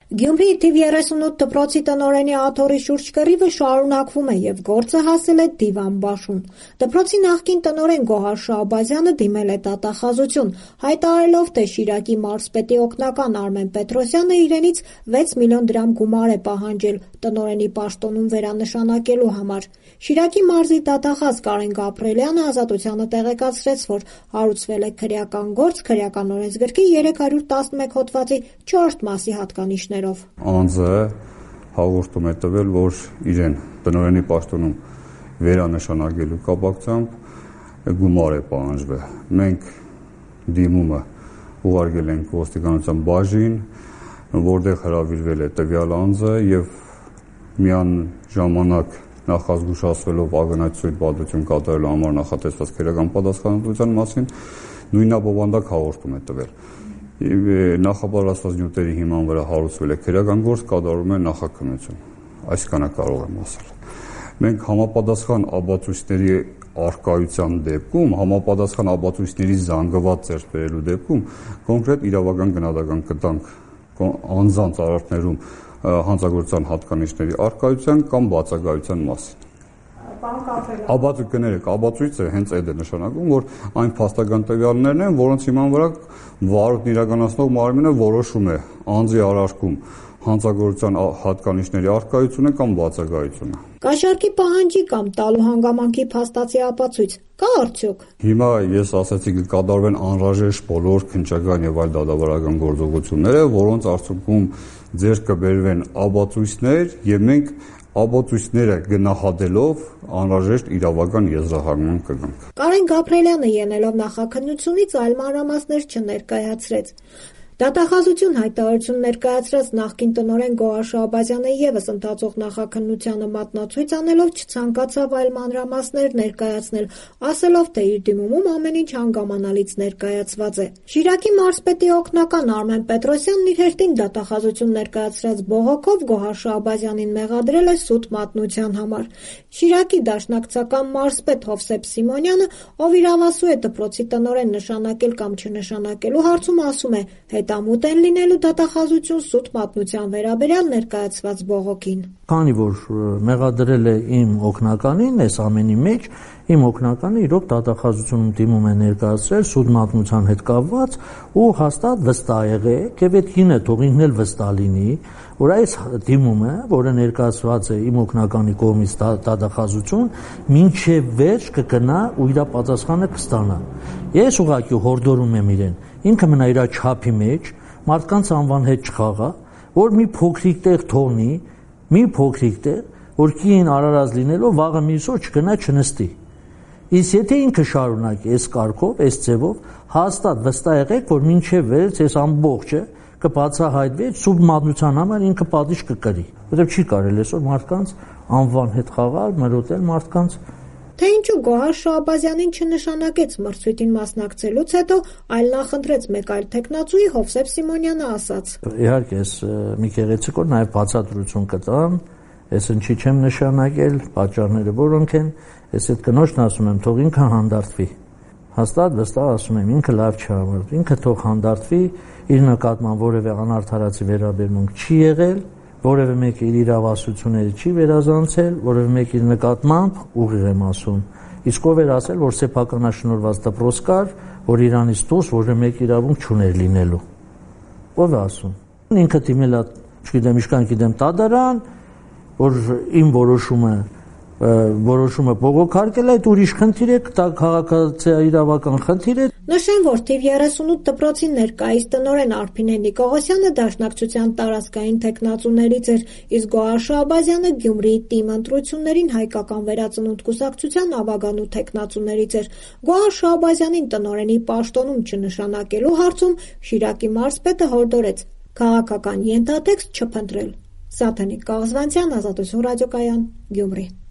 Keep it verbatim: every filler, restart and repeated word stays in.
Գյումրիի թիվ երեսունութ դպրոցի տնօրենի աթոռի շուրջ կռիվը շարունակվում է և գործը հասել է դիվանբաշուն։ Դպրոցի նախկին տնօրեն Գոհար Շահբազյանը դիմել է դատախազություն, հայտարարելով, թե Շիրակի մարզպետի օգնական Արմեն Պետրոսյանը իրենից վեց միլիոն դրամ գումար է պահանջել տնօրենի պաշտոնում վերանշանակելու համար։ Շիրակի մարզի դատախազ Կարեն Գաբրելյանը Ազատությանը տեղեկացրեց, որ հարուցվել է քրեական գործ քրեական օրենսգրքի երեք հարյուր տասնմեկ հոդվածի չորրորդ մասի հատկանիշներով։ Անձը հաղորդում է տվել, որ իրեն տնօրենի պաշտոնում վերանշանակելու կապակցությամբ գումար է պահանջվել։ Մենք դիմումը ուղարկել ենք ոստիկանության բաժին, որտեղ հրավիրվել է տվյալ անձը եւ միանժամանակ նախազգուշացվելով ակնհայտ պատմություն կատարելու համար նախատեսված քրեական պատասխանատվության մասին նույնաբովանդակ հաղորդում է տվել։ Նախապատրաստված նյութերի հիման վրա հարուցվել է քրեական գործ, կատարում է նախաքննություն։ Այսքանը կարող եմ ասել։ Մենք համապատասխան ապացույցների առկայության դեպքում, համապատասխան ապացույցների զանգված ձեռք բերելու դեպքում կոնկրետ իրավական գնահատական կտանք անձանց արարքներում հանցագործության հատկանիշների առկայության կամ բացակայության մասին։ Ապացույց կներեք, ապացույցը հենց այդ է նշանակում, որ այն փաստական տվյալներն են, որոնց հիման վրա վարորդն իրականացնող մարմինը որոշում է անձի արարքում հանցագործության հատկանիշների առկայությունը կամ բացակայությունը։ Կաշառքի պահանջի կամ տալու հանգամանքի փաստացի ապացույց կա արդյոք։ Հիմա ես ասացի կկատարվեն անհրաժեշտ բոլոր քննչական եւ այլ դատավարական գործողությունները, որոնց արդյունքում ձեռք կբերվեն ապացույցներ եւ մենք ապացույցները գնահատելով անհրաժեշտ իրավական եզրահանգման կգանք։ Կարեն Գաբրելյանը ելնելով նախաքննությունից այլ մանրամասներ չներկայացրեց։ Դատախազություն հայտարարություն ներկայացրած նախկին տնօրեն Գոհար Շահբազյանը ևս ընթացող նախաքննությանը մատնացույց անելով չցանկացավ այլ մանրամասներ ներկայացնել, ասելով, թե իր դիմումում ամեն ինչ հանգամանալից ներկայացված է։ Շիրակի մարզպետի օգնական Արմեն Պետրոսյանն իր հերթին դատախազություն ներկայացրած բողոքով Գոհար Շահբազյանին մեղադրել է սուտ մատնության համար։ Շիրակի դաշնակցական մարզպետ Հովսեփ Սիմոնյանը, ով իրավասու է դպրոցի տնօրեն նշանակել կամ չնշանակելու հարցում, ասում է, հետամուտ են լինելու դատախազություն սուտ մատնության վերաբերյալ ներկայացված բողոքին։ Քանի որ մեղադրել է իմ օգնականին, այս ամենի մեջ իմ օգնականը իրոք դատախազությունում դիմում է ներկայացրել սուտ մատնության հետ կապված ու հաստատ վստահ եղեք եւ այդ ինը թող ինքն էլ վստահ լինի, որ այս դիմումը, որը ներկայացված է իմ օգնականի կողմից դատախազություն, մինչև վերջ կգնա ու իր պատասխանը կստանա։ Ես ուղղակի հորդորում եմ իրեն, ինքը մնա իր չափի մեջ, մարդկանց անվան հետ չխաղա, որ մի փոքրիկ տեղ թողնի, մի փոքրիկ տեղ, որ կին արարած լինելով վաղը մյուսօր չգնա չնստի։ Իսկ եթե ինքը շարունակի այս կարգով, այս ձևով, հաստատ վստահ եղեք, որ մինչև վերջ այս ամբողջը կբացահայտվի, սուտ մատնության համար ինքը պատիժ կկրի։ Որտեղ չի կարելի այսօր մարդկանց անվան հետ խաղալ, մրոտել մարդկանց։ Թե ինչու Գոհար Շահբազյանին չնշանակեց մրցույթին մասնակցելուց հետո, այլ նախընտրեց մեկ այլ թեկնածուի, Հովսեփ Սիմոնյանը ասաց. Իհարկե, ես մի գեղեցիկ օր նաև բացատրություն կտամ, ես ինչի չեմ նշանակել, պատճառները որոնք են, ես այդ կնոջն ասում եմ, թող ինքը հանդարտվի։ Հաստատ վստահ ասում եմ, ինքը լավ չի համարվում, ինքը թող հանդարտվի, իր նկատմամբ որևէ անարդարացի վերաբերմունք չի եղել, որևէ մեկը իր իրավասությունները չի վերազանցել, որևէ մեկը իր նկատմամբ ուղիղ եմ ասում։ Իսկ ով էր ասել, որ սեփականաշնորհված դպրոց կար, որ իրանից դուրս որևէ մեկ իրավունք չուներ լինելու։ Ով է ասում։ Ինքը դիմել է, չգիտեմ, իշքան գիտեմ, դատարան, որ իմ որոշումը որոշումը բողոքարկել է, այդ ուրիշ խնդիր է, դա քաղաքացիական խնդիր է։ Նշեմ, որ թիվ երեսունութ դպրոցի ներկայիս տնօրեն Արփինե Նիկողոսյանը դաշնակցության տարածքային թեկնածուներից էր, իսկ Գոհար Շահբազյանը Գյումրիի թիմ ընտրություններին հայկական վերածնունդ կուսակցության ավագանու թեկնածուներից էր։ Գոհար Շահբազյանին տնօրենի պաշտոնում չնշանակելու հարցում Շիրակի մարզպետը հորդորեց քաղաքական ենթատեքստ չփնտրել։ Սաթենիկ Կաղզվանցյան, Ազատություն ռադիոկայան, Գյումրի։